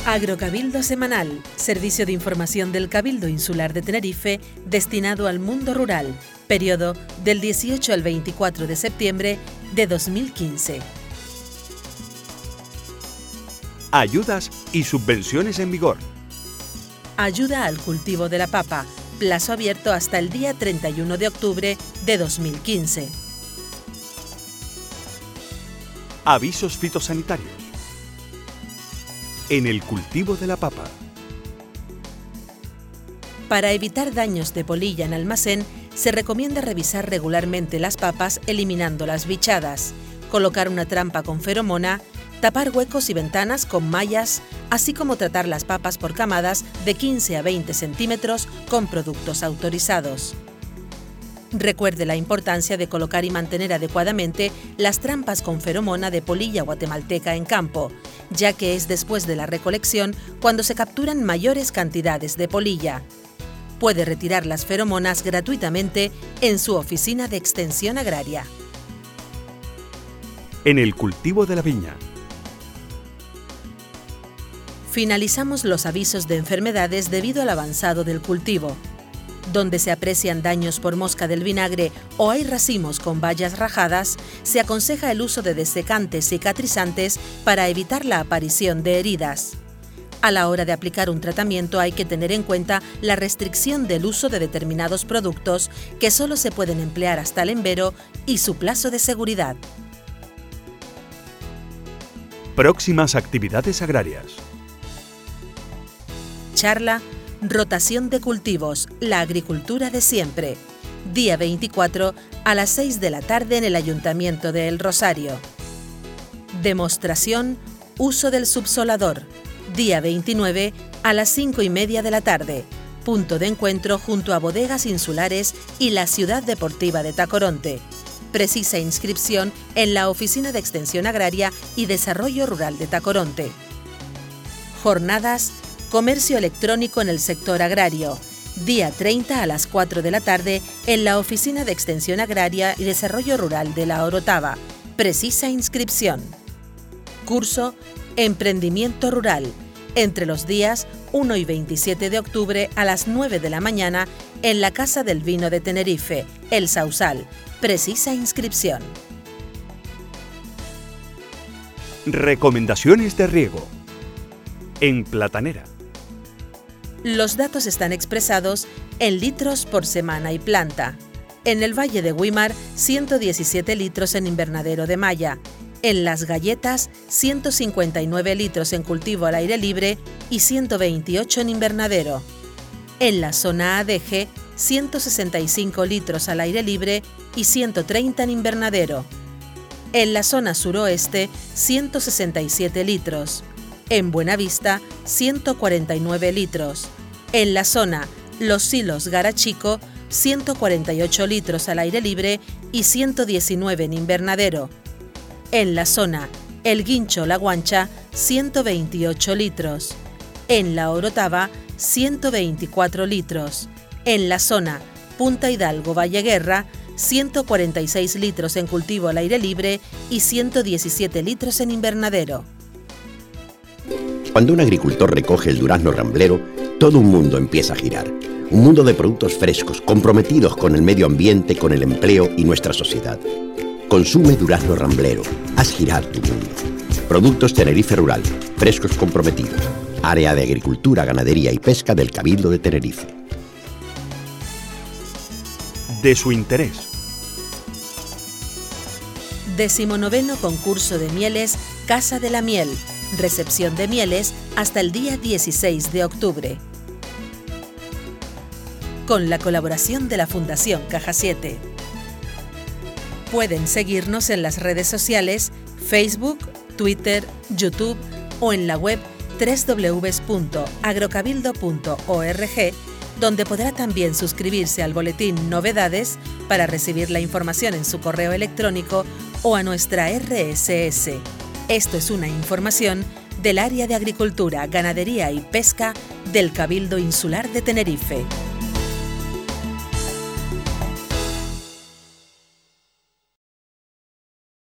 Agrocabildo Semanal, servicio de información del Cabildo Insular de Tenerife destinado al mundo rural, periodo del 18 al 24 de septiembre de 2015. Ayudas y subvenciones en vigor. Ayuda al cultivo de la papa, plazo abierto hasta el día 31 de octubre de 2015. Avisos fitosanitarios. En el cultivo de la papa. Para evitar daños de polilla en almacén, se recomienda revisar regularmente las papas eliminando las bichadas, colocar una trampa con feromona, tapar huecos y ventanas con mallas, así como tratar las papas por camadas de 15 a 20 centímetros con productos autorizados. Recuerde la importancia de colocar y mantener adecuadamente las trampas con feromona de polilla guatemalteca en campo, ya que es después de la recolección cuando se capturan mayores cantidades de polilla. Puede retirar las feromonas gratuitamente en su oficina de extensión agraria. En el cultivo de la viña. Finalizamos los avisos de enfermedades debido al avanzado del cultivo. Donde se aprecian daños por mosca del vinagre o hay racimos con bayas rajadas, se aconseja el uso de desecantes cicatrizantes para evitar la aparición de heridas. A la hora de aplicar un tratamiento hay que tener en cuenta la restricción del uso de determinados productos que solo se pueden emplear hasta el embero y su plazo de seguridad. Próximas actividades agrarias. Charla Rotación de cultivos, la agricultura de siempre. Día 24 a las 6 de la tarde en el Ayuntamiento de El Rosario. Demostración Uso del subsolador. Día 29 a las 5:30 de la tarde. Punto de encuentro junto a Bodegas Insulares y la Ciudad Deportiva de Tacoronte. Precisa inscripción en la Oficina de Extensión Agraria y Desarrollo Rural de Tacoronte. Jornadas Comercio electrónico en el sector agrario. Día 30 a las 4 de la tarde en la Oficina de Extensión Agraria y Desarrollo Rural de La Orotava. Precisa inscripción. Curso Emprendimiento Rural. Entre los días 1 y 27 de octubre a las 9 de la mañana en la Casa del Vino de Tenerife, El Sausal. Precisa inscripción. Recomendaciones de riego. En Platanera. Los datos están expresados en litros por semana y planta. En el Valle de Güímar, 117 litros en invernadero de malla. En Las Galletas, 159 litros en cultivo al aire libre y 128 en invernadero. En la zona ADG, 165 litros al aire libre y 130 en invernadero. En la zona suroeste, 167 litros. En Buenavista, 149 litros. En la zona Los Silos Garachico, 148 litros al aire libre y 119 en invernadero. En la zona El Guincho La Guancha, 128 litros. En La Orotava, 124 litros. En la zona Punta Hidalgo Valle Guerra, 146 litros en cultivo al aire libre y 117 litros en invernadero. Cuando un agricultor recoge el durazno ramblero, todo un mundo empieza a girar. Un mundo de productos frescos, comprometidos con el medio ambiente, con el empleo y nuestra sociedad. Consume durazno ramblero. Haz girar tu mundo. Productos Tenerife Rural. Frescos comprometidos. Área de Agricultura, Ganadería y Pesca del Cabildo de Tenerife. De su interés. 19º concurso de mieles Casa de la Miel. Recepción de mieles hasta el día 16 de octubre. Con la colaboración de la Fundación Caja 7. Pueden seguirnos en las redes sociales, Facebook, Twitter, YouTube o en la web www.agrocabildo.org, donde podrá también suscribirse al boletín Novedades para recibir la información en su correo electrónico o a nuestra RSS. Esto es una información del Área de Agricultura, Ganadería y Pesca del Cabildo Insular de Tenerife.